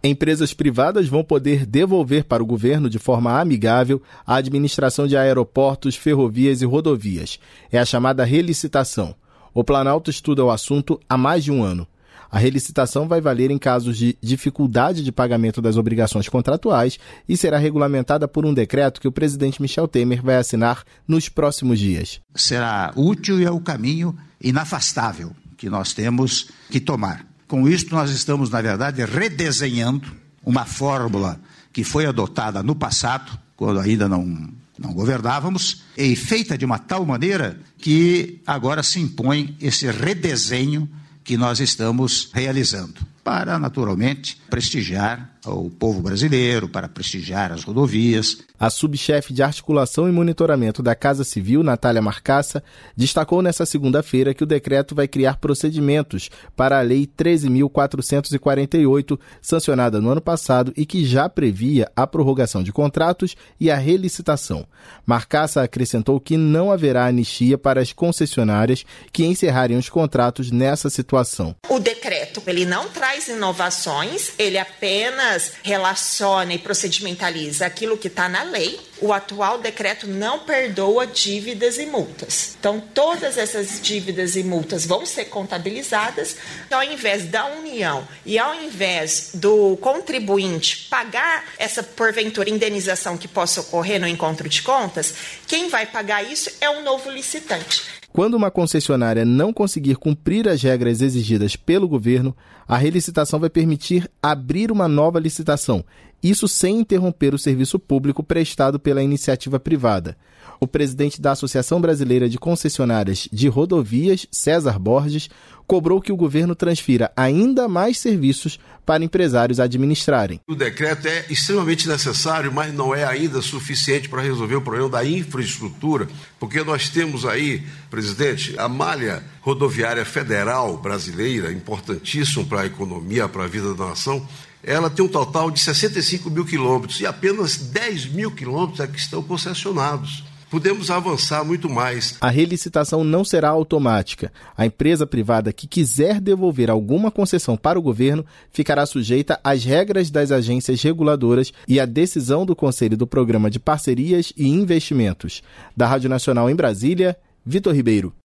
Empresas privadas vão poder devolver para o governo de forma amigável a administração de aeroportos, ferrovias e rodovias. É a chamada relicitação. O Planalto estuda o assunto há mais de um ano. A relicitação vai valer em casos de dificuldade de pagamento das obrigações contratuais e será regulamentada por um decreto que o presidente Michel Temer vai assinar nos próximos dias. Será útil e é o caminho inafastável que nós temos que tomar. Com isso, nós estamos, na verdade, redesenhando uma fórmula que foi adotada no passado, quando ainda não governávamos, e feita de uma tal maneira que agora se impõe esse redesenho que nós estamos realizando, para, naturalmente, prestigiar o povo brasileiro, para prestigiar as rodovias. A subchefe de articulação e monitoramento da Casa Civil, Natália Marcassa, destacou nesta segunda-feira que o decreto vai criar procedimentos para a Lei 13.448, sancionada no ano passado e que já previa a prorrogação de contratos e a relicitação. Marcassa acrescentou que não haverá anistia para as concessionárias que encerrarem os contratos nessa situação. O decreto, ele não traz inovações, ele apenas relaciona e procedimentaliza aquilo que está na lei. O atual decreto não perdoa dívidas e multas. Então, todas essas dívidas e multas vão ser contabilizadas. Ao invés da União e ao invés do contribuinte pagar essa, porventura, indenização que possa ocorrer no encontro de contas, quem vai pagar isso é um novo licitante. Quando uma concessionária não conseguir cumprir as regras exigidas pelo governo, a relicitação vai permitir abrir uma nova licitação, isso sem interromper o serviço público prestado pela iniciativa privada. O presidente da Associação Brasileira de Concessionárias de Rodovias, César Borges, cobrou que o governo transfira ainda mais serviços para empresários administrarem. O decreto é extremamente necessário, mas não é ainda suficiente para resolver o problema da infraestrutura, porque nós temos aí, presidente, a malha rodoviária federal brasileira, importantíssimo para a economia, para a vida da nação. Ela tem um total de 65 mil quilômetros e apenas 10 mil quilômetros é que estão concessionados. Podemos avançar muito mais. A relicitação não será automática. A empresa privada que quiser devolver alguma concessão para o governo ficará sujeita às regras das agências reguladoras e à decisão do Conselho do Programa de Parcerias e Investimentos. Da Rádio Nacional em Brasília, Vitor Ribeiro.